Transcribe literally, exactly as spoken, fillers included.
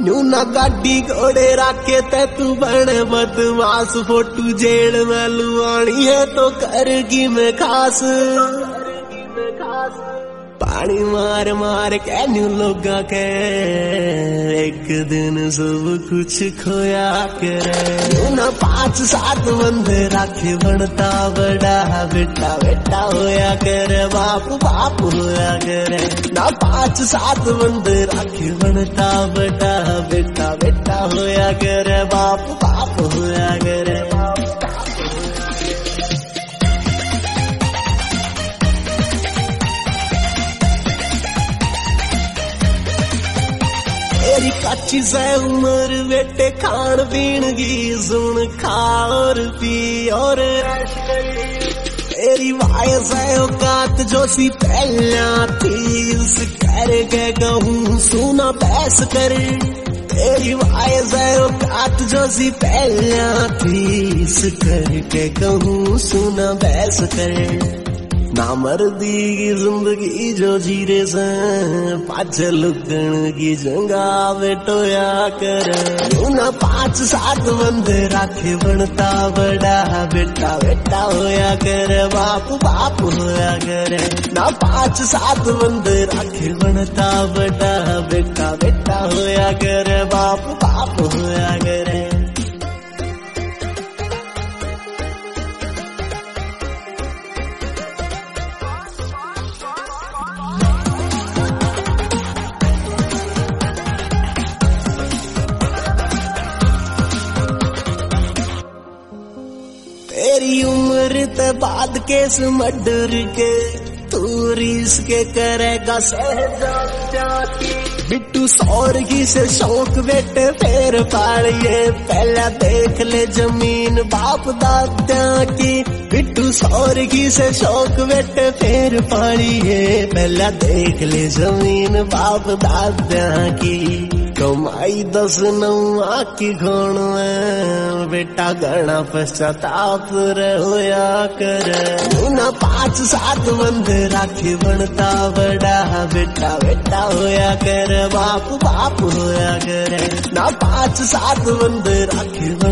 New ना गाड़ी घोड़े राखे ते तू बने बदमाश, फोटू जेल में लुआनी है तो करगी मैं खास। पानी मार मार के न्यू लोगा के एक दिन सब कुछ खोया करे। ना पांच सात बंदे राखे बनता बड़ा, बेटा बेटा होया करे, बाप बाप होया करे। ना पांच सात बंदे राखे बनता बड़ा, बेटा बेटा होया करे, बाप बाप होया करे। तेरी कच्ची से उम्र बेटे खान पीन की सुन, खा और पी और तेरी वायस है औकात जो सी पहला थी, उस करके कहूँ सुना बहस कर। तेरी वायस है औकात जो सी पहला थी, उस करके कहूँ सुना बहस कर। ना मर्दी की जिंदगी जो जीरे से पाछे लुकण की जंगा बेटोया करे। ना पांच सात बंदे राखे बनता बड़ा, बेटा बेटा होया करे, बाप बाप होया करे। ना पांच सात बंदे राखे बनता बड़ा, बेटा बेटा होया करे, बाप बाप होया करे। तेरी उम्र ते बाद केस मर्डर के, तू रीस के करेगा सहजादी। बिट्टू सौरगी से शौक बेटे फेर पालिए, पहला देख ले जमीन बाप दादा की। बिट्टू सौरगी से शौक बेटे फेर पालिए, पहला देख ले जमीन बाप दादा की। कमाई दस नौ की घोण में बेटा घना पश्चाताप होया करे। ना पांच सात बंदे राखे बनता बड़ा, बेटा बेटा होया करे, बाप बाप होया करे। ना पांच सात बंदे राखे